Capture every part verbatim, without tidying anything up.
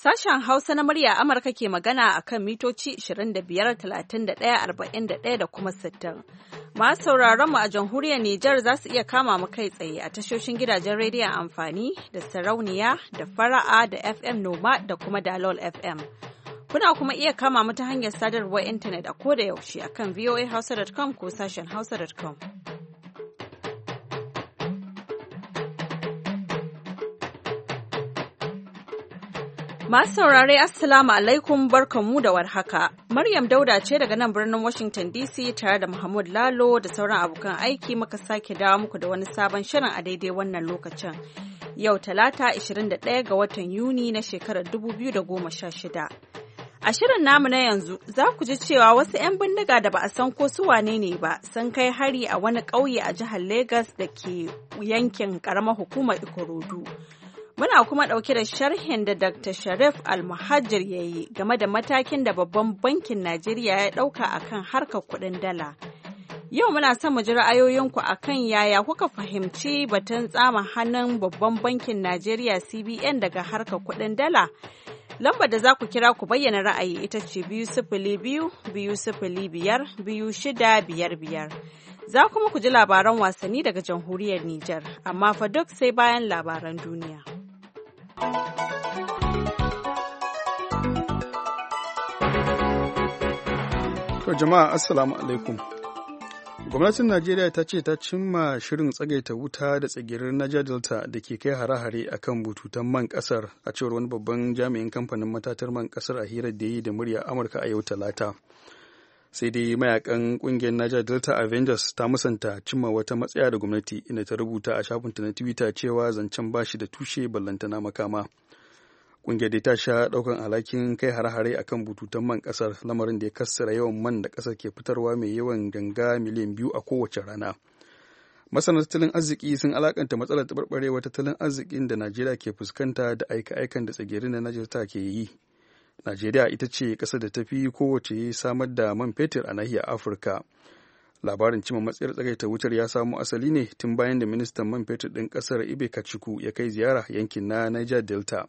Sashen Hausa na murya Amurka ke magana a kan mitoci ashirin da biyar, talatin da ɗaya, arba'in da ɗaya da kuma sittin. Masu sauraron mu a jamhuriyar Nijar za su iya kama mu kai tsaye a tashoshin gidajen rediyon amfani da sarauniya da fara'a da F M Noma da kuma Dalol F M. Kuna kuma iya kama mu ta hanyar sadarwar intanet a koda yaushe a kan voa hausa dot com ko sashen hausa dot com. Masu saurare Assalamu alaikum barkanmu da warhaka. Maryam Dauda ce daga nan birnin Washington D C tare da Muhammad Lalo da sauran abokan aiki muka sake dawo muku da wani sabon shirin a daidai wannan lokacin. Yau Talata ashirin da ɗaya ga watan Yuni na shekarar dubu biyu da goma sha shida. A shirin namu na yanzu za ku ji cewa wasu 'yan bindiga da ba a san ko su wane ne ba sun kai hari a wani ƙauye a jihar Legas da ke yankin ƙaramar hukumar Ikorodu. Muna kuma ɗauke da sharhin da Dakta Sharif Al-Muhajir ya yi game da matakin da Babban Bankin Najeriya ya ɗauka a kan harkar kuɗin dala. Yau muna son mu ji ra'ayoyinku a kan yaya kuka fahimci batun tsama hannun Babban Bankin Najeriya C B N daga harkar kuɗin dala. Lambar da za ku kira ku bayyana ra'ayi ita ce biyu sifili biyu, biyu sifili biyar, biyu shida biyar biyar. Za kuma ku ji labaran wasanni daga jamhuriyar Nijar, amma fa duk sai bayan labaran duniya. To jama'a assalamu alaikum. Gwamnatin Najeriya ta ce ta cimma shirin tsagaita wuta da tsagirin Niger Delta da ke kai hare-hare a kan bututun man kasar a cewar wani babban jami'in kamfanin matatar man kasar a hirar da yi da murya Amurka a yau Talata. Sai dai mayakan kungiyar Niger Delta Avengers ta musanta cimma wata matsaya da gwamnati inda ta rubuta a shafinta na Twitter cewa zancen bashi da tushe ballantana makama. Kungiyar dai ta sha daukan alhakin kai hare-hare akan bututun man kasar, lamarin da ya kassara yawan man da kasar ke fitarwa mai yawan ganga miliyan biyu a kowace rana. Masana tattalin arziki sun alakanta matsalar taɓarɓarewar tattalin arzikin da Najeriya ke fuskanta da aika-aikan da tsagerin na Niger Delta ke yi. Najeriya ita ce ƙasar da ta fi kowace samar da man fetur a nahiyar Afirka. Labarin cimma matsayar tsagaita wutar ya samo asali ne tun bayan da ministan man fetur ɗin ƙasar Ibe Kachuku ya kai ziyara yankin na Niger Delta.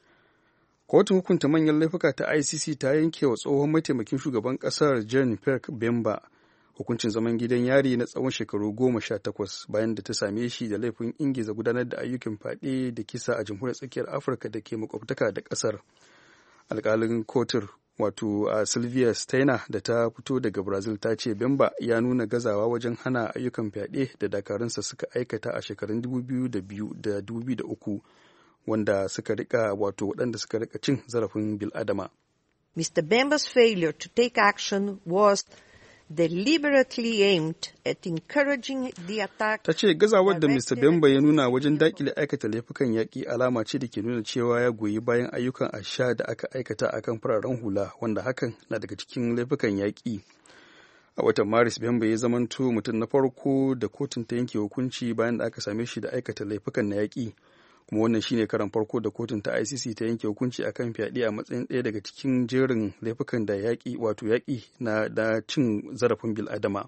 Kotun hukunta manyan laifuka ta I C C ta yanke wa tsohon mataimakin shugaban ƙasar John Perk Bemba hukuncin zaman gidan yari na tsawon shekaru goma sha takwas bayan da ta same shi da laifin ingiza gudanar da ayyukan fyaɗe da kisa a jamhuriyar tsakiyar Afirka da ke makwabtaka da ƙasar. Alƙalin kotur wato a Sylvia Steiner da ta fito daga Brazil ta ce Bemba ya nuna gazawa wajen hana ayyukan fyaɗe da dakarunsa suka aikata a shekarun dubu biyu da biyu da dubu biyu da uku wanda suka rika wato waɗanda suka rika cin zarafin bil'adama. Mister Bemba's failure to take action was deliberately aimed at encouraging the attack. Ta ce gazawar da Mister Bemba ya nuna wajen dakile aikata laifukan yaƙi alama ce da ke nuna cewa ya goyi bayan ayyukan asha da aka aikata akan fararen hula, wanda hakan na daga cikin laifukan yaƙi. A watan Maris, Bemba ya zamanto mutum na farko da kotun ta yanke hukunci bayan da aka same shi da aikata laifukan na yaƙi. Kuma wannan shine karan farko da kotun ta I C C ta yanke hukunci akan fyaɗe a matsayin ɗaya daga cikin jerin laifukan da yaƙi wato yaƙi na da cin zarafin bil'adama.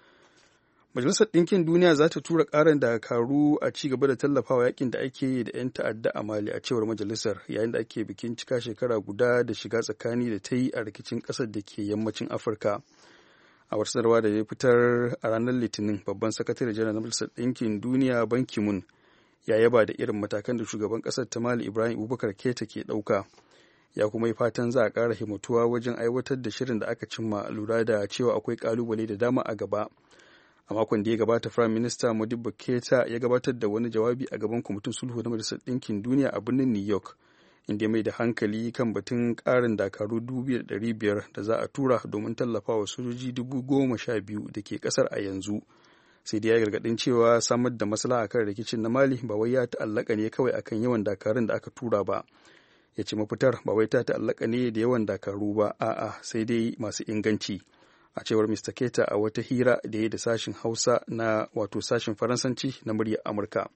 Majalisar Ɗinkin Duniya za ta tura ƙarin dakaru a ci gaba da tallafawa yaƙin da ake yi da 'yan ta'adda a Mali a cewar majalisar, yayin da ake bikin cika shekara guda da shiga tsakani da ta yi a rikicin ƙasar da ke yammacin Afirka. A wata sanarwa da ya fitar a ranar Litinin, babban sakatare janar na Majalisar Ɗinkin Duniya Ban Ki-moon ya yaba da irin matakan da shugaban kasar ta Mali Ibrahim Boubacar Keita ke ɗauka, ya kuma yi fatan za a ƙara himmatuwa wajen aiwatar da shirin da aka cimma, lura da cewa akwai ƙalubale da dama a gaba. A makon da ya gabata, Firayim Minista Modibo Keita ya gabatar da wani jawabi a gaban kwamitin sulhu na Majalisar Ɗinkin Duniya a birnin New York, inda ya mai da hankali kan batun ƙarin dakaru dubu biyu da ɗari biyar da za a tura domin tallafawa sojoji dubu goma sha biyu da ke ƙasar a yanzu. Sai dai ya gargaɗin cewa samar da maslaha kan rikicin na Mali ba wai ya ta'allaka ne kawai akan yawan dakarun da aka tura ba. Ya ce mafitar ba wai ta ta'allaka ne da yawan dakaru ba, a'a sai dai masu inganci. A cewar Mister Keita a wata hira da ya da sashin Hausa na wato sashin Faransanci na muryar Amurka.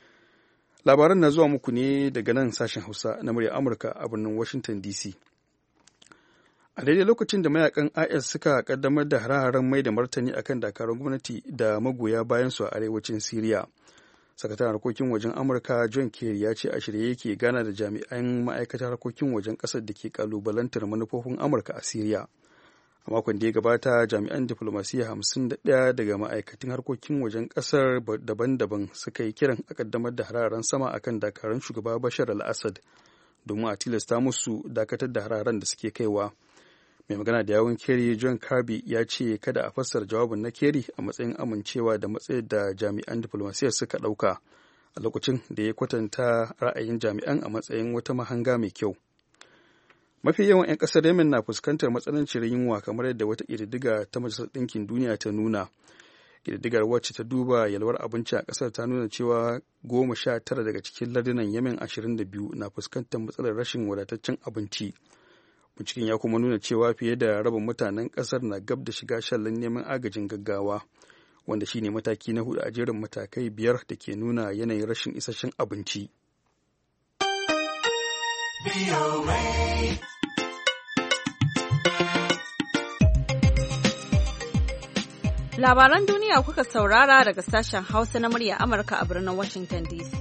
Labaran na zuwa muku ne daga nan sashin Hausa na muryar Amurka a birnin Washington D C. A daidai lokacin da mayakan I S suka kaddamar da hare-haren mai da martani akan dakarun gwamnati da magoya bayan su a arewacin Siriya, sakataren harkokin wajen amurka john kerry ya ce a shirye yake gana da jami'an ma'aikatar harkokin wajen ƙasar da ke kalubalantar manufofin amurka a syria. A makon da ya gabata jami'an diflomasiyya hamsin da ɗaya daga ma'aikatan harkokin wajen ƙasar daban-daban suka yi kiran a ƙaddamar da hararen sama akan dakarun shugaba bashar al-assad domin a tilasta musu dakatar da hararen da suke kaiwa. Mai magana da yawun Kerry John Kirby ya ce kada a fassara jawabin na Kerry a matsayin amincewa da matsayin da jami'an diflomasiyyar suka ɗauka a lokacin da ya kwatanta ra'ayin jami'an a matsayin wata mahanga mai kyau. Mafi yawan 'yan ƙasar Yemen na fuskantar matsanancin yunwa kamar yadda wata ƙididdiga ta Majalisar Ɗinkin Duniya ta nuna. Ƙididdigar wacce ta duba yalwar abinci a ƙasar ta nuna cewa goma sha tara daga cikin lardunan Yemen ashirin da biyu na fuskantar matsalar rashin wadataccen abinci. Binciken ya kuma nuna cewa fiye da rabin mutanen ƙasar na gab da shiga shallan neman agajin gaggawa, wanda shine mataki na hudu a jerin matakai biyar da ke nuna yanayin rashin isasshen abinci. Labaran duniya kuka saurara daga sashen Hausa na murya Amurka a birnin Washington D C.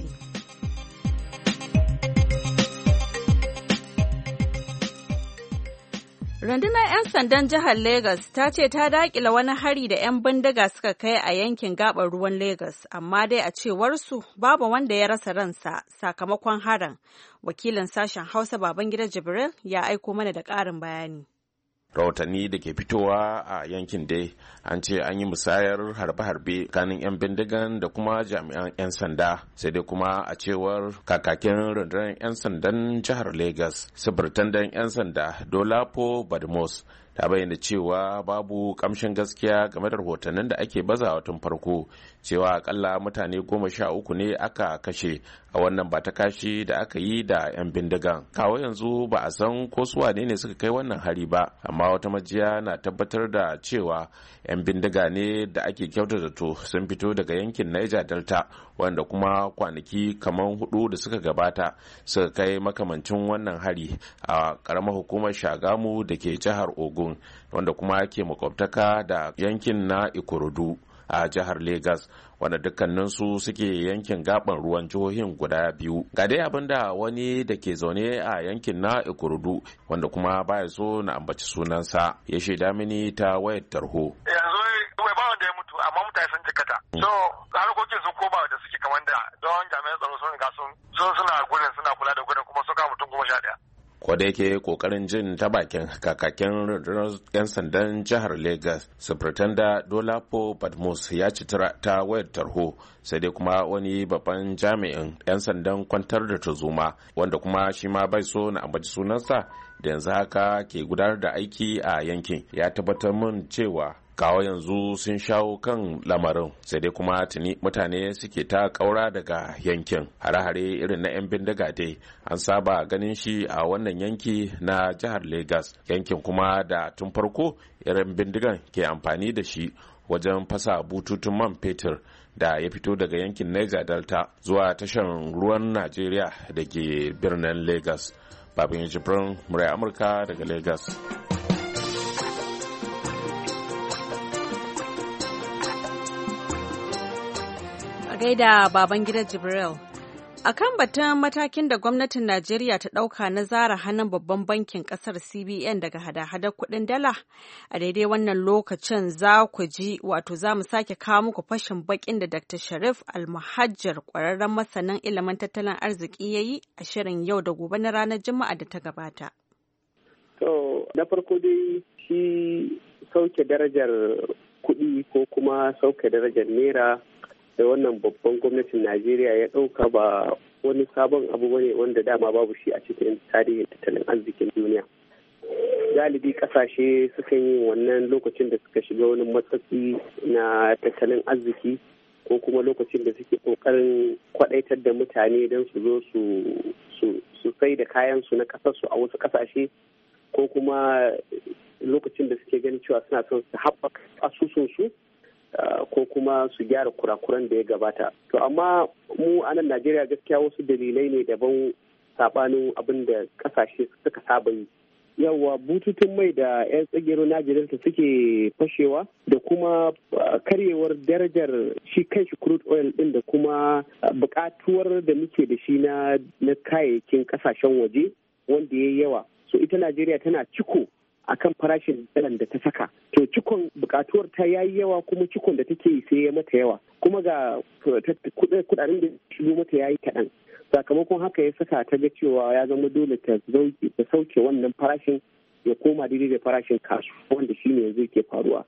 Rundunar 'yan sandan jihar Legas ta ce ta daƙila wani hari da 'yan bindiga suka kai a yankin gaɓar ruwan Legas, amma dai a cewarsu babu wanda ya rasa ransa sakamakon harin. Wakilin sashen Hausa Babangida Jibril ya aiko mana da ƙarin bayani. Rahotanni da ke fitowa a yankin dai an ce an yi musayar harbe-harbe tsakanin 'yan bindigan da kuma jami'an 'yan sanda, sai dai kuma a cewar kakakin rundunar 'yan sandan jihar Legas, sufurtandan 'yan sanda Dolapo Badmus, ta bayyana cewa babu kamshin gaskiya game da rahotannin da ake bazawa tun farko cewa akalla mutane goma sha uku ne aka kashe a wannan ba ta kashi da aka yi da 'yan bindigan. Kawo yanzu ba a san ko su wane ne suka kai wannan hari ba, amma wata majiya na tabbatar da cewa 'yan bindiga ne da ake kyautata to sun fito daga yankin Niger Delta, wanda kuma kwanaki kamar hudu da suka gabata suka kai makamancin wannan hari a karamar hukumar Shagamu da ke jihar Ogun, wanda kuma ke makwabtaka da yankin na Ikorodu a jihar Legas, wanda dukkaninsu suke yankin gaban ruwan jihohin guda biyu. Ga dai abin da wani da ke zaune a yankin na Ikorodu, wanda kuma baya so na ambaci sunansa, ya shaida mini ta wayar tarho. Yanzu wai ba wanda ya mutu, amma mutane sun jikata. So harkokin sun koma da suke kamar da don jami'an tsaro sun riga sun suna gurin suna kula da gurin kuma suka mutum goma sha ɗaya. Ko da yake kokarin jin ta bakin kakakin rundunar 'yan sandan jihar Legas, Superintendent Dolapo Badmus ya ci ta wayar tarho, sai dai kuma wani babban jami'in 'yan sandan kwantar da tarzoma, wanda kuma shi ma bai so na ambaci sunansa, da yanzu haka ke gudanar da aiki a yankin, ya tabbatar min cewa kawo yanzu sun shawo kan lamarin, sai dai kuma tuni mutane suke ta kaura daga yankin. Hare-hare irin na 'yan bindiga dai an saba ganin shi a wannan yanki na jihar Legas, yankin kuma da tun farko irin bindigan ke amfani da shi wajen fasa bututun man fetur da ya fito daga yankin Niger Delta zuwa tashan ruwan Najeriya da ke birnin Legas. Babin Jibrin, Murai Amurka daga Legas. Gaida baban gida Jibril. A kan batun matakin da gwamnatin Najeriya ta ɗauka na zara hannun babban bankin ƙasar C B N daga hada-hadar kuɗin dala, a daidai wannan lokacin za ku ji wato za mu sake kawo muku fashin baƙin da Doctor Sharif Almuhajjar, ƙwararren masanin ilimin tattalin arziki ya yi a shirin yau da gobe na ranar Juma'a da ta gabata. To, na farko dai shi sauke darajar kuɗi ko kuma sauke darajar naira da wannan babban gwamnatin Najeriya ya ɗauka ba wani sabon abu bane wanda dama babu shi a cikin tarihin tattalin arzikin duniya. Galibi ƙasashe sukan yi wannan lokacin da suka shiga wani matsatsi na tattalin arziki ko kuma lokacin da suke ƙoƙarin kwaɗaitar da mutane don su zo su sai da kayansu na ƙasarsu a wasu ƙasashe, ko kuma lokacin da suke ganin cewa suna son su haɓaka asusunsu ko kuma su gyara kurakuran da ya gabata. To amma mu a nan Najeriya gaskiya wasu dalilai ne daban sabanin abin da kasashe suka saba yi. yawa bututun mai da 'yan tsagero na delta suke fashewa da kuma karyewar darajar shi kanshi crude oil din da kuma bukatuwar da muke da shi na kayayyakin kasashen waje wanda ya yawa. So ita Najeriya tana ciko akan farashin dalar da ta saka. To cikon bukatuwar ta yayi yawa kuma cikon da take yi sai ya mata yawa. Kuma ga kudaden da shigo mata yayi kaɗan. Sakamakon haka ya saka ta ga cewa ya zama dole ta sauke wannan farashin ya koma daidai da farashin kasuwa wanda shine yanzu ke faruwa.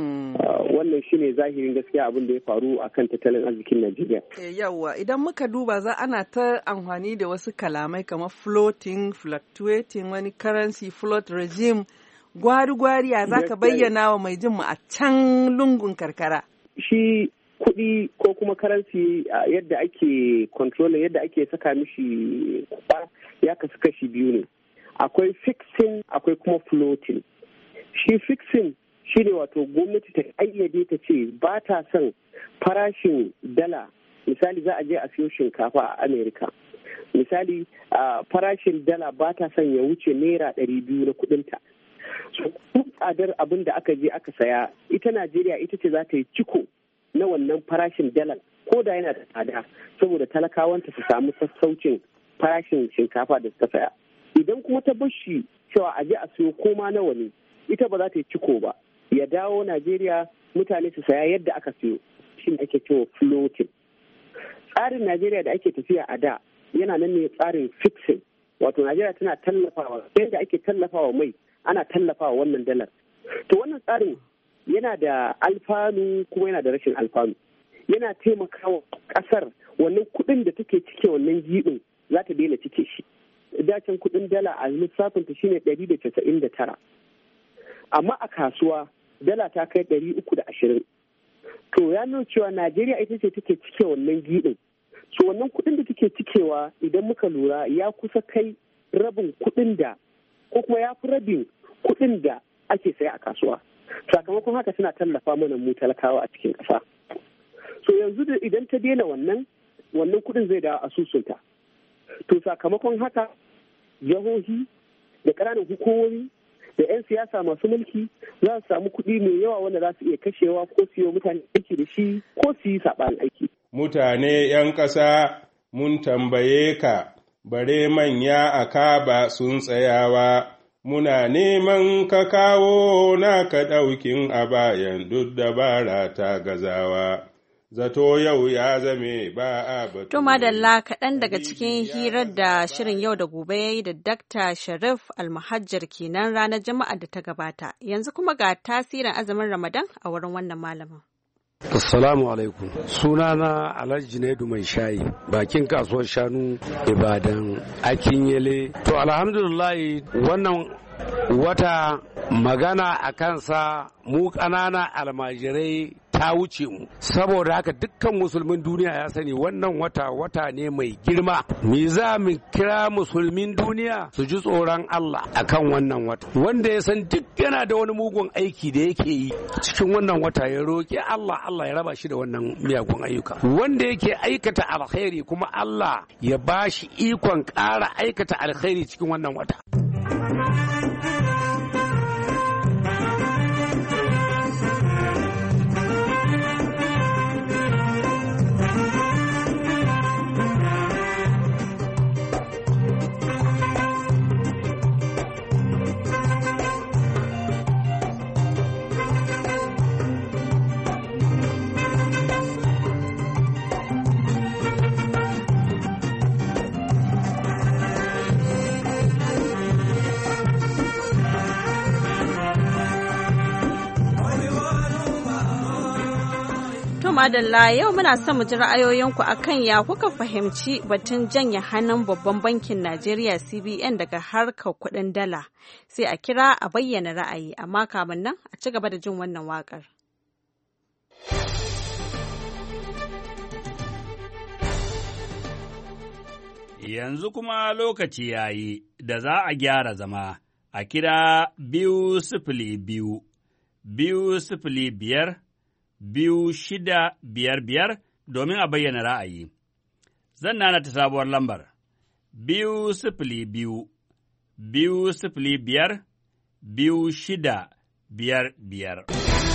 Wannan shine zahirin gaskiya abin da ya faru akan tattalin arzikin Najeriya. Yawwa idan muka duba za ana ta amfani da wasu kalamai kamar floating, fluctuating, wani currency float regime, gwari-gwari ya za ka bayyana wa mai jin mu a can lungun karkara. Shi kuɗi ko kuma karansi yadda ake control yadda ake saka mishi kuɗa ya kasu kashi biyu ne. Akwai fixing akwai kuma floating. Shi fixing shi ne wato gwamnati ta ƙayyade ta ce ba ta son farashin dala. Misali za a je a siyo shinkafa a Amerika. Misali farashin dala ba ta son ya wuce naira ɗari biyu na kuɗinta. So tsadar abin da aka je aka saya ita Najeriya ita ce za ta yi ciko na wannan farashin dalar ko da yana da tsada saboda talakawanta su samu sassaucin farashin shinkafa da suka saya. Idan kuma ta bar shi cewa a je a siyo koma nawa ne ita ba za ta yi ciko ba. Ya dawo Najeriya mutane su saya yadda aka siyo shi ake cewa floating. Tsarin Najeriya da ake tafiya a da yana nan ne tsarin fixing wato Najeriya tana tallafawa yadda ake tallafawa mai ana tallafawa wannan dalar. To wannan tsarin yana da alfanu kuma yana da rashin alfanu. Yana taimakawa kasar wannan kuɗin da take cike wannan giɓin za ta daina cike shi. Dacin kuɗin dala a lissafinta shine ɗari da casa'in da tara. Amma a kasuwa dala ta kai ɗari uku da ashirin. To ya nuna cewa Najeriya ita ce take cike wannan giɓin. So wannan kuɗin da take cikewa idan muka lura ya kusa kai rabin kuɗin da ko kuma ya fi rabin kuɗin da ake saya a kasuwa. Sakamakon haka suna tallafa mana mu talakawa a cikin ƙasa. So yanzu da idan ta daina wannan wannan kuɗin zai dawo asusunta. To sakamakon haka jihohi da ƙananan hukumomi da 'yan siyasa masu mulki za su samu kuɗi mai yawa wanda za su iya kashewa ko su yi mutane aiki da shi ko su yi saɓanin aiki. Mutane 'yan ƙasa mun tambaye ka, bare manya a kaba sun tsayawa, muna neman ka kawo naka ɗaukin a bayan duk dabara ta gazawa. Zato yau ya zame ba a batu. To madalla kaɗan daga cikin hirar da shirin yau da gobe ya yi da Dakta Sharif Almahajjar kenan ranar Juma'a da ta gabata. Yanzu kuma ga tasirin azumin Ramadan a wurin wannan malamin. Assalamu alaikum. Sunana Alhaji Junaidu Mai Shayi, bakin kasuwar shanu Ibadan Akinyele. To alhamdulillah wannan wata magana a kansa mu ƙanana almajirai ta wuce mu, saboda haka dukkan musulmin duniya ya sani wannan wata wata ne mai girma. Me za mu kira musulmin duniya su ji tsoron Allah akan wannan wata, wanda ya san duk yana da wani mugun aiki da yake yi cikin wannan wata ya roki Allah Allah ya raba shi da wannan miyagun ayyuka, wanda yake aikata alkhairi kuma Allah ya bashi ikon ƙara aikata alkhairi cikin wannan wata. Madalla yau muna son mu ji ra'ayoyinku akan ya kuka fahimci batun janye hannun babban bankin Najeriya C B N daga harkar kuɗin dala. Sai a kira a bayyana ra'ayi, amma kamun nan a ci gaba da jin wannan waƙar. Yanzu kuma lokaci ya yi da za a gyara zama a kira biyu sifili biyu, biyu sifili biyar, biyu shida biyar biyar domin a bayyana ra'ayi. Zan nana ta sabuwar lambar, biyu sifili biyu, biyu sifili biyar, biyu shida biyar biyar.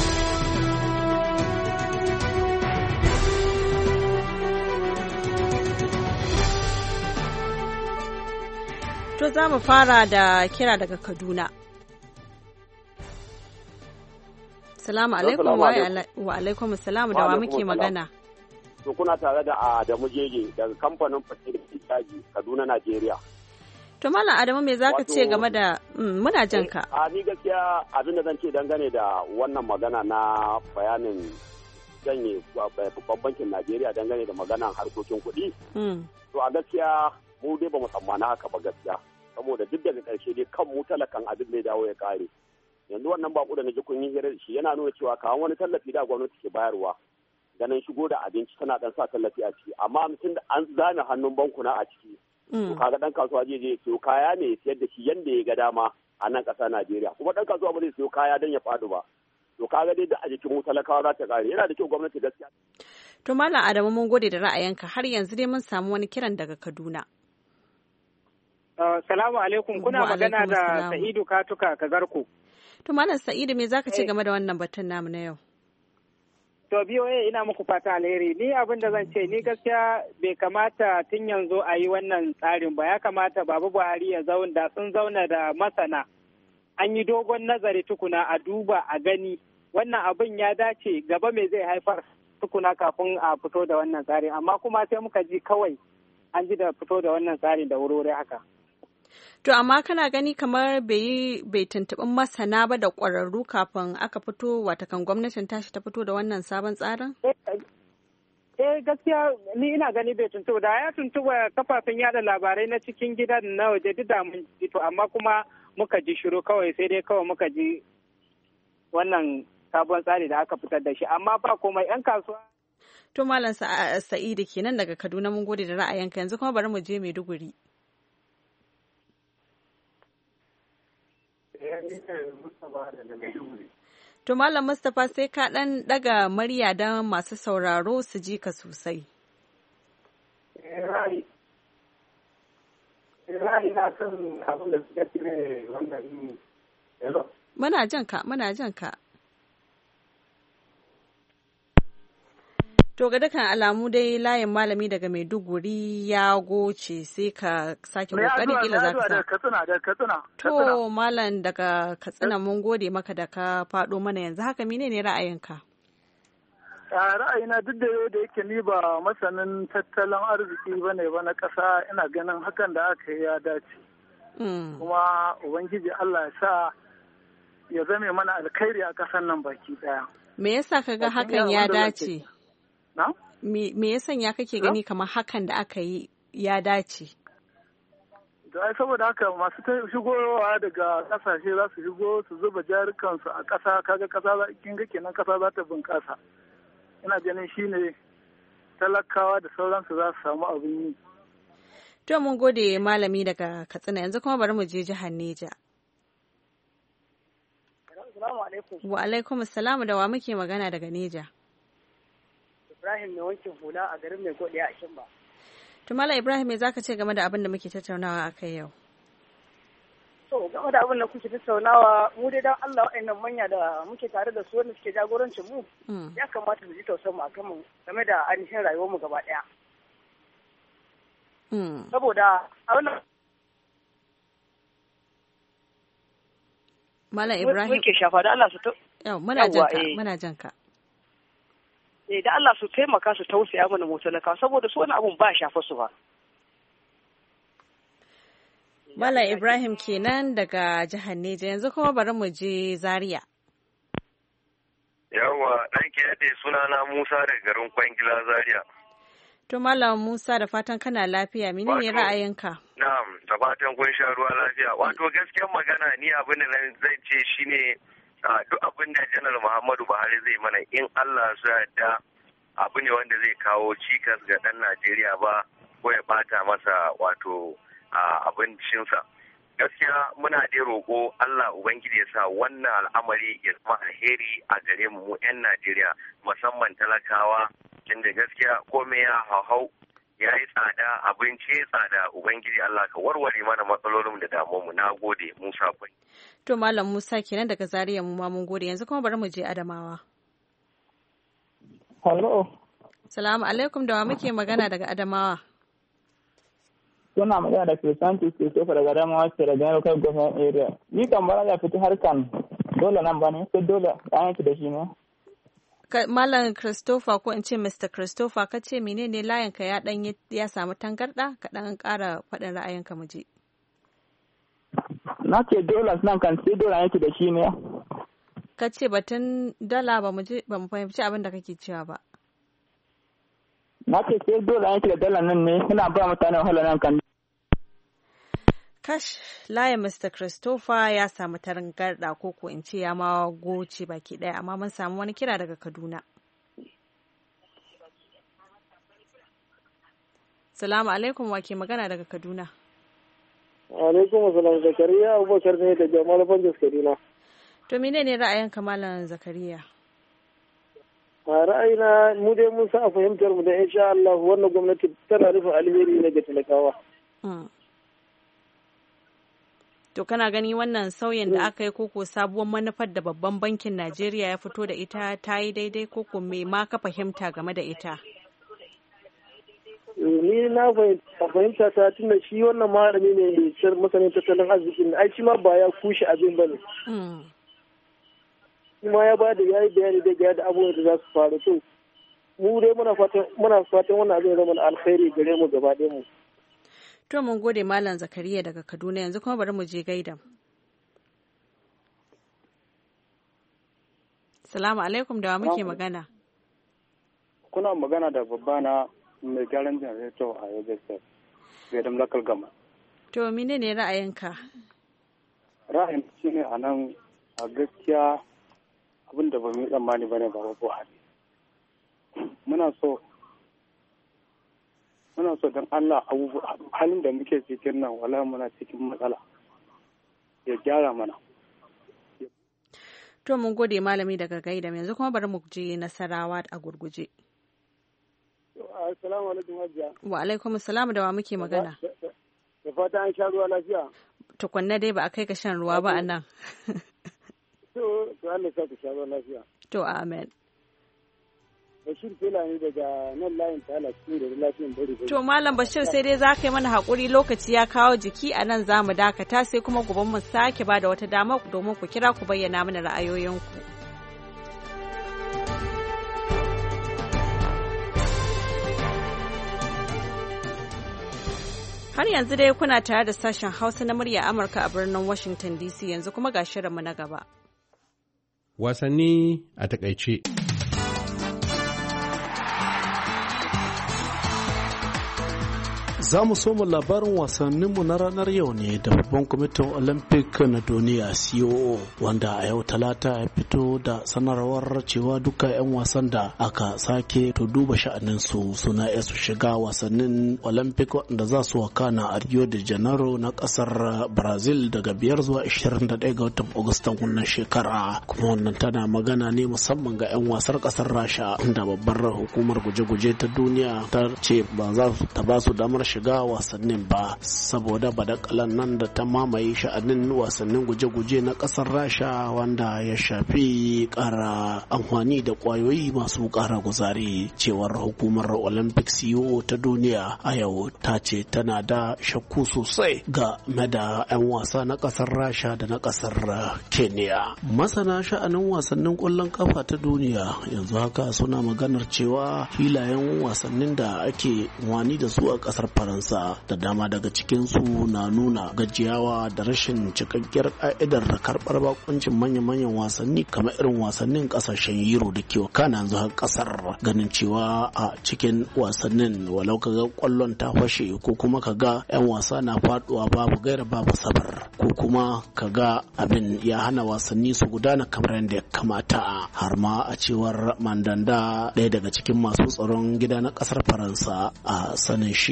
To za mu fara da kira daga Kaduna. Salamu alaikum wa alaikum salamu da wa muke magana. To kuna tare da Adamu Jeje daga kamfanin Fasiri Caji Kaduna, Najeriya. To Malam Adamu me zaka ce game da muna jan ka? A ni gaskiya abin da zan ce dangane da wannan magana na bayanin janye babban bankin Najeriya dangane da maganan harkokin kuɗi. To a gaskiya mu dai ba mu tsammana haka ba gaskiya. Saboda duk daga ƙarshe dai kan mu talakan abin zai dawo ya kare. Yanzu wannan baku da naji kun yi hira da shi yana nuna cewa kawan wani tallafi da gwamnati ke bayarwa. Ganin shigo da abinci tana dan sa tallafi a ciki amma mutum da an zame hannun bankuna a ciki. To kaga dan kasuwa zai je siyo kaya ne ya siyar da shi yanda ya ga dama a nan ƙasa Najeriya. Kuma dan kasuwa ba zai siyo kaya dan ya faɗo ba. To kaga dai da a jikin mu talakawa za ta kare. Yana da kyau gwamnati gaskiya. To Malam Adamu mun gode da ra'ayinka har yanzu dai mun samu wani kiran daga Kaduna. Uh, salamu alaikum kuna magana da Sa'idu Katuka Kazarko. To Malam Sa'idu me zaka ce game da wannan batun namu na yau? To B O A ina muku fata alheri. Ni abin da zan ce ni gaskiya bai kamata tun yanzu a yi wannan tsarin ba. Ya kamata Babu Buhari ya zauna sun zauna da masana. An yi dogon nazari tukuna a duba a gani wannan abin ya dace gaba me zai haifar tukuna kafin a fito da wannan tsarin. Amma kuma sai muka ji kawai an ji da fito da wannan tsarin da wuri haka. To amma kana gani kamar bai bai tuntuɓi masana ba da ƙwararru kafin aka fito watakan gwamnatin tashi ta fito da wannan sabon tsarin? Eh gaskiya ni ina gani bai tuntuɓa da ya tuntuɓa kafafen yada labarai na cikin gida da na waje duk da mun ji to amma kuma muka ji shiru kawai sai dai kawai muka ji wannan sabon tsari da aka fitar da shi amma ba komai yan kasuwa. To Malam Sa'idu kenan daga Kaduna mun gode da ra'ayinka yanzu kuma bari mu je Maiduguri. To Malam Mustapha sai ka ɗan ɗaga murya don masu sauraro su ji ka sosai. Muna jan ka, muna jan ka. To ga dukkan alamu dai layin malami daga Maiduguri ya goce sai ka sake kokari kila za ka sa. Katsina da Katsina. To malam daga Katsina mun gode maka da ka faɗo mana yanzu haka menene ra'ayinka? A ra'ayina duk da yau da yake ni ba masanin tattalin arziki bane ba na ƙasa ina ganin hakan da aka yi ya dace. Kuma Ubangiji Allah ya sa ya zame mana alkhairi a ƙasar nan baki ɗaya. Me yasa kaga hakan ya dace? Me ya sanya kake gani kamar hakan da aka yi ya dace? Da saboda haka masu shigowa daga kasashe za su shigo su zuba jarukansu a ƙasa kaga ƙasa kin ga kenan ƙasa za ta bunƙasa. Ina ganin shine talakawa da sauransu za su samu abin yi. To mun gode malami daga Katsina yanzu kuma bari mu je jihar Neja. Wa alaikum assalamu da wa muke magana daga Neja. Ibrahim mai wankin hula a garin mai godiya a Kimba. Tumala Ibrahim me zaka ce game da abin da muke tattaunawa a kai yau? To game da abin da kuke tattaunawa mu dai dan Allah wa'annan manya da muke tare da su wanda suke jagorancin mu ya kamata su ji tausayin mu akan mu game da ainihin rayuwar mu gaba daya. Saboda a wannan Mala Ibrahim muke shafa da Allah su to. Yau muna janka muna janka. Eh da Allah su taimaka su tausaya mana mu talaka saboda su wani abun ba shafa su ba. Mala Ibrahim kenan daga jihar Neja yanzu kuma bari mu je Zaria. Yawwa dan ke yade sunana Musa daga garin Kwangila Zaria. To Malam Musa da fatan kana lafiya menene ra'ayinka? Na'am da fatan kun sha ruwa lafiya. Wato gaskiyar magana ni abin da zan ce shine duk abin da Janar Muhammadu Buhari zai mana in Allah su yarda abu ne wanda zai kawo cikas ga ɗan Najeriya ba ko ya bata masa wato abincinsa. Gaskiya muna da roƙo Allah Ubangiji ya sa wannan al'amari ya zama alheri a gare mu 'yan Najeriya musamman talakawa inda gaskiya komai ya hauhau ya yi tsada, abinci ya tsada, Ubangiji Allah ka warware mana matsalolin da damuwa mu. Na gode Musa Kwai. To Malam Musa kenan daga Zaria mu ma mun gode. Yanzu kuma bari mu je Adamawa. Hello. Salamu alaikum, da wa muke magana daga Adamawa? Suna magana da Christianity Christopher daga Adamawa ce daga local government area. Ni kan bara ya fito harkan dole nan ba ne, sai dole an yanki da shi ne. Malam Christopher ko in ce Mister Christopher, ka ce menene layinka ya dan ya samu tangarda, ka dan ƙara faɗin ra'ayinka mu je. Na ce dole nan kan sai dole an yanki da shi ne. Ka ce batun dala ba mu ba mu fahimci abin da kake cewa ba. Na ce sai dole an yanki da dala nan ne, suna ba mutane wahala nan kan. Kash, layin Mister Christopher ya samu tarangarda ko ko in ce ya ma goce baki ɗaya, amma mun samu wani kira daga Kaduna. Salamu alaikum, wa ke magana daga Kaduna? Alaikum assalam, Zakariya Abubakar ne da Jamal Banjas Kaduna. To menene ra'ayinka Malam Zakariya? A ra'ayina mu dai mun sa a fahimtar mu da insha Allah wannan gwamnati tana nufin alheri ne ga talakawa. To kana gani wannan sauyin da aka yi koko sabuwar manufar da babban bankin Najeriya ya fito da ita ta yi daidai koko me ma ka fahimta game da ita? Ni na fahimta ta tunda shi wannan malami ne masanin tattalin arzikin ai shi ma ba ya kushe abin ba ne. Shi ma ya ba da ya yi bayani da ga da abubuwan da za su faru to mu dai muna fatan muna fatan wannan abin zama alkhairi gare mu gaba ɗayan mu. To mun gode Malam Zakariya daga Kaduna, yanzu kuma bari mu je Gaidam. Salamu alaikum, da wa muke magana? Kuna magana da babba na mai gyaran janareto a Yobe State, Gaidam Local Government. To mene ne ra'ayinka? Ra'ayin shi ne a nan a gaskiya abin da ba mu yi tsammani ba ne ba Buhari. Muna so muna so don Allah halin da muke cikin nan wala muna cikin matsala ya gyara mana. To mun gode malami daga Gaidam, yanzu kuma bari mu je Nasarawa a gurguje. Assalamu alaikum Hajiya. Wa alaikum assalam, da wa muke magana? Da fata an sha ruwa lafiya. Tukunna dai ba a kai ka shan ruwa ba a nan. To to Allah ya ka sha ruwa lafiya. To amen. Bashir Tela ne daga nan layin Tala cikin da lafiyan bari. To Malam Bashir, sai dai za ka yi mana haƙuri, lokaci ya kawo jiki, a nan za mu dakata sai kuma gobe mu sake ba da wata dama domin ku kira ku bayyana mana ra'ayoyinku. Har yanzu dai kuna tare da sashen Hausa na murya Amurka a birnin Washington D C, yanzu kuma ga shirinmu na gaba. Wasanni a takaice. Za mu soma labarin wasanninmu na ranar yau ne da babban kwamitin Olympic na duniya C O O, wanda a yau talata ya fito da sanarwar cewa duka 'yan wasan da aka sake to duba sha'aninsu suna iya su shiga wasannin Olympic wanda za su wakana a Rio de Janeiro na kasar Brazil daga biyar zuwa ashirin da ɗaya ga watan Agustan wannan shekara. Kuma wannan tana magana ne musamman ga 'yan wasar kasar Rasha, da babbar hukumar guje-guje ta duniya ta ce ba za ta ba su damar shiga wasannin ba saboda badakalan nan da ta mamaye sha'anin wasannin guje-guje na kasar Rasha, wanda ya shafi kara amfani da kwayoyi masu kara guzari. Cewar hukumar Olympic C O O ta duniya a yau ta ce tana da shakku sosai game da 'yan wasa na kasar Rasha da na kasar Kenya. Masana sha'anin wasannin kwallon kafa ta duniya yanzu haka suna maganar cewa filayen wasannin da ake wani da su a kasar Faransa da dama daga cikinsu na nuna gajiyawa da rashin cikakkiyar ka'idar da karɓar bakuncin manya-manyan wasanni kamar irin wasannin kasashen Euro da ke wakana yanzu har kasar, ganin cewa a cikin wasannin walau kaga kwallon ta fashe ko kuma kaga 'yan wasa na faduwa babu gaira babu sabar, ko kuma kaga abin ya hana wasanni su gudana kamar yadda ya kamata. Har ma a cewar Mandanda, ɗaya daga cikin masu tsaron gida na kasar Faransa, a sanin shi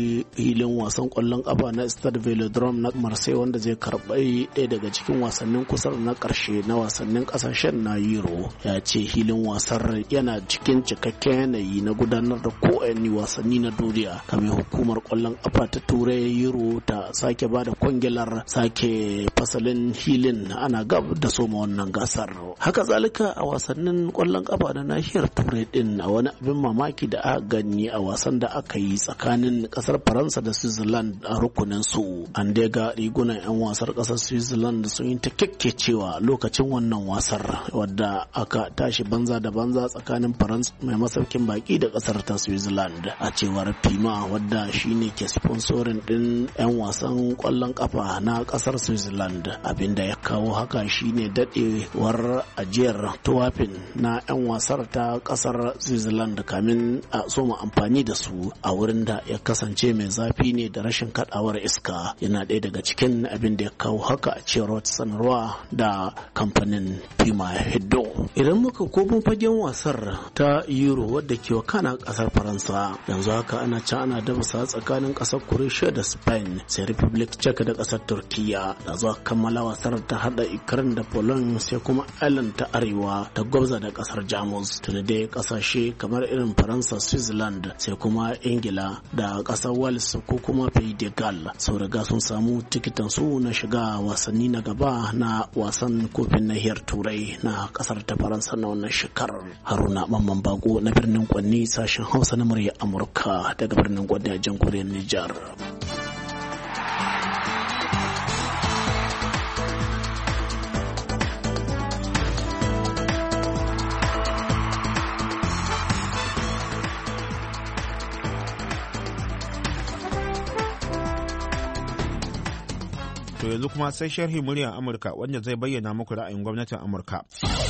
nufi hilin wasan kwallon kafa na Stade Velodrome na Marseille wanda zai karɓi ɗaya daga cikin wasannin kusa na ƙarshe na wasannin ƙasashen na Euro. Ya ce hilin wasar yana cikin cikakken yanayi na gudanar da kowane wasanni na duniya, kamar hukumar kwallon kafa ta Turai Euro ta sake ba da kwangilar sake fasalin hilin ana gab da soma wannan gasar. Haka zalika a wasannin kwallon kafa na nahiyar Turai din, a wani abin mamaki da aka gani a wasan da aka yi tsakanin kasar Faransa da Switzerland a rukunin su, an dai ga rigunan 'yan wasar kasar Switzerland sun yi ta kekkecewa lokacin wannan wasar, wadda aka tashi banza da banza tsakanin Faransa mai masaukin baki da kasar ta Switzerland. A cewar Pima, wadda shine ke sponsorin din 'yan wasan kwallon kafa na kasar Switzerland, abinda ya kawo haka shine dadewar ajiyar tuwafin na 'yan wasar ta kasar Switzerland kamin a soma amfani da su a wurin da ya kasance mai zafi ne da rashin kadawar iska, yana ɗaya daga cikin abin da ya kawo haka a cewar wata sanarwa da kamfanin Pima ya hiddo. Idan muka komo fagen wasar ta Euro wadda ke wakana kasar Faransa, yanzu haka ana can ana dabasa tsakanin kasar Croatia da Spain, sai Republic Czech da kasar Turkiya. Da zuwa kammala wasar ta hada Ukraine da Poland, sai kuma Ireland ta Arewa ta gwabza da kasar Jamus. Tuni dai kasashe kamar irin Faransa, Switzerland, sai kuma Ingila da kasar Wales ko kuma Pays de Galles sau riga sun samu tikitan su na shiga wasanni na gaba na wasan kofin nahiyar Turai na kasar ta Faransa na wannan shekarar. Haruna Mamman Bago na birnin Kwanni, sashen Hausa na murya Amurka daga birnin Kwanni a jamhuriyar Nijar. To yanzu kuma sai sharhi muryar Amurka wanda zai bayyana muku ra'ayin gwamnatin Amurka.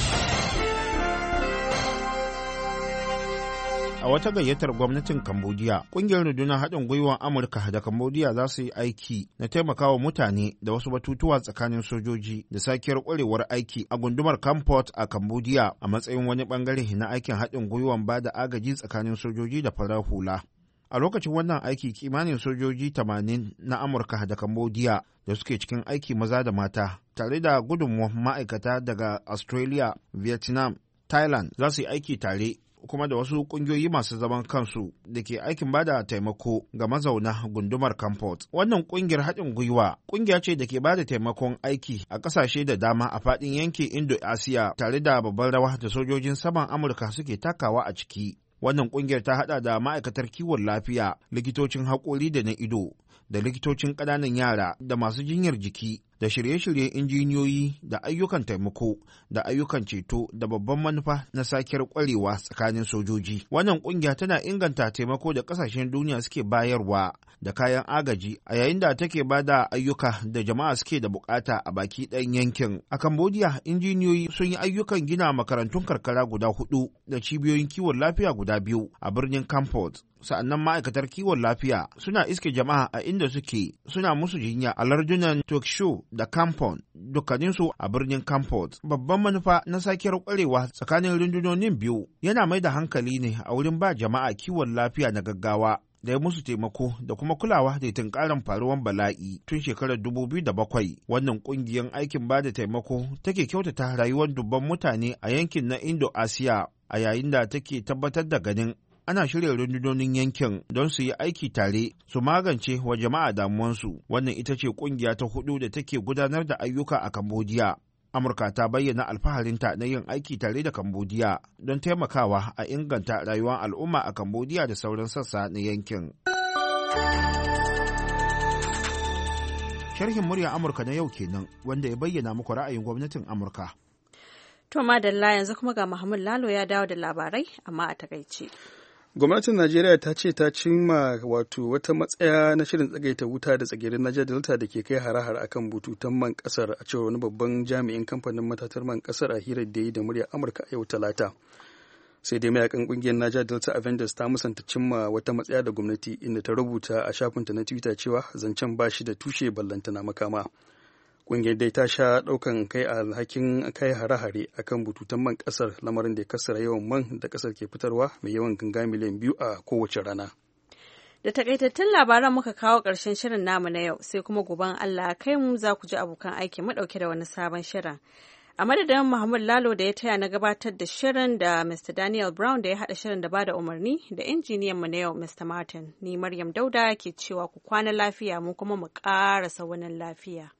A wata gayyatar gwamnatin Cambodia, ƙungiyar rundunar haɗin gwiwar Amurka da Cambodia za su yi aiki na taimakawa mutane da wasu batutuwa tsakanin sojoji da sakiyar ƙwarewar aiki a gundumar Kampot a Cambodia a matsayin wani ɓangare na aikin haɗin gwiwar ba da agaji tsakanin sojoji da farar hula. A lokacin wannan aiki, kimanin sojoji tamanin na Amurka da Cambodia da suke cikin aiki maza da mata, tare da gudunmuwar ma'aikata daga Australia, Vietnam, Thailand za su yi aiki tare, kuma da wasu ƙungiyoyi masu zaman kansu da ke aikin bada taimako ga mazauna gundumar Kampot. Wannan ƙungiyar haɗin gwiwa ƙungiya ce da ke bada taimakon aiki a ƙasashe da dama a faɗin yankin Indo-Asiya, tare da babbar rawa da sojojin saman Amurka suke takawa a ciki. Wannan ƙungiyar ta haɗa da ma'aikatar kiwon lafiya, likitocin haƙori da na ido, da likitocin ƙananan yara da masu jinyar jiki, da shirye-shiryen injiniyoyi da ayyukan taimako da ayyukan ceto da babban manufa na sakiyar ƙwarewa tsakanin sojoji. Wannan ƙungiya tana inganta taimako da ƙasashen duniya suke bayarwa da kayan agaji a yayin da take ba da ayyuka da jama'a suke da bukata a baki ɗayan yankin. A Cambodia, injiniyoyi sun yi ayyukan gina makarantun karkara guda hudu da cibiyoyin kiwon lafiya guda biyu a birnin Kampot. Sa'annan ma'aikatar kiwon lafiya suna iske jama'a a inda suke, suna musu jinya a lardunan Tokyo da Kampon, dukkaninsu a birnin Kampot. Babban manufa na sakiyar kwarewa tsakanin rundunonin biyu yana mai da hankali ne a wurin ba jama'a kiwon lafiya na gaggawa da ya musu taimako da kuma kulawa da tunkarin faruwan bala'i. Tun shekarar dubu biyu da bakwai, wannan kungiyar aikin ba da taimako take kyautata rayuwar dubban mutane a yankin na Indo-Asiya, a yayin da take tabbatar da ganin ana shirya rundunonin yankin don su yi aiki tare su magance wa jama'a damuwansu. Wannan ita ce kungiya ta hudu da take gudanar da ayyuka a Cambodia. Amurka ta bayyana alfaharinta na yin aiki tare da Cambodia don taimakawa a inganta rayuwar al'umma a Cambodia da sauran sassa na yankin. Sharhin murya Amurka na yau kenan, wanda ya bayyana muku ra'ayin gwamnatin Amurka. To madalla, yanzu kuma ga Muhammad Lalo ya dawo da labarai amma a takaice. Gwamnatin Najeriya ta ce ta cimma wato wata matsaya na shirin tsagaita wuta da tsagerin Niger Delta da ke kai hare-hare akan bututun man kasar, a cewar wani babban jami'in kamfanin matatar man kasar a hirar da yi da muryar Amurka a yau Talata. Sai dai mayakan kungiyar Niger Delta Avengers ta musanta cimma wata matsaya da gwamnati, inda ta rubuta a shafinta na Twitter cewa zancen ba shi da tushe ballantana makama. Ƙungiyar dai ta sha ɗaukan kai alhakin kai hare-hare a kan bututun man ƙasar, lamarin da ya kassara yawan man da ƙasar ke fitarwa mai yawan ganga miliyan biyu a kowace rana. Da takaitattun labaran muka kawo ƙarshen shirin namu na yau, sai kuma goben Allah kai mu za ku ji abokan aiki mu ɗauke da wani sabon shirin. A madadin Muhammad Lalo da ya taya na gabatar da shirin da Mister Daniel Brown da ya haɗa shirin da ba da umarni da injiniyan mu na yau Mister Martin, ni Maryam Dauda ke cewa ku kwana lafiya mu kuma mu ƙara saunin lafiya.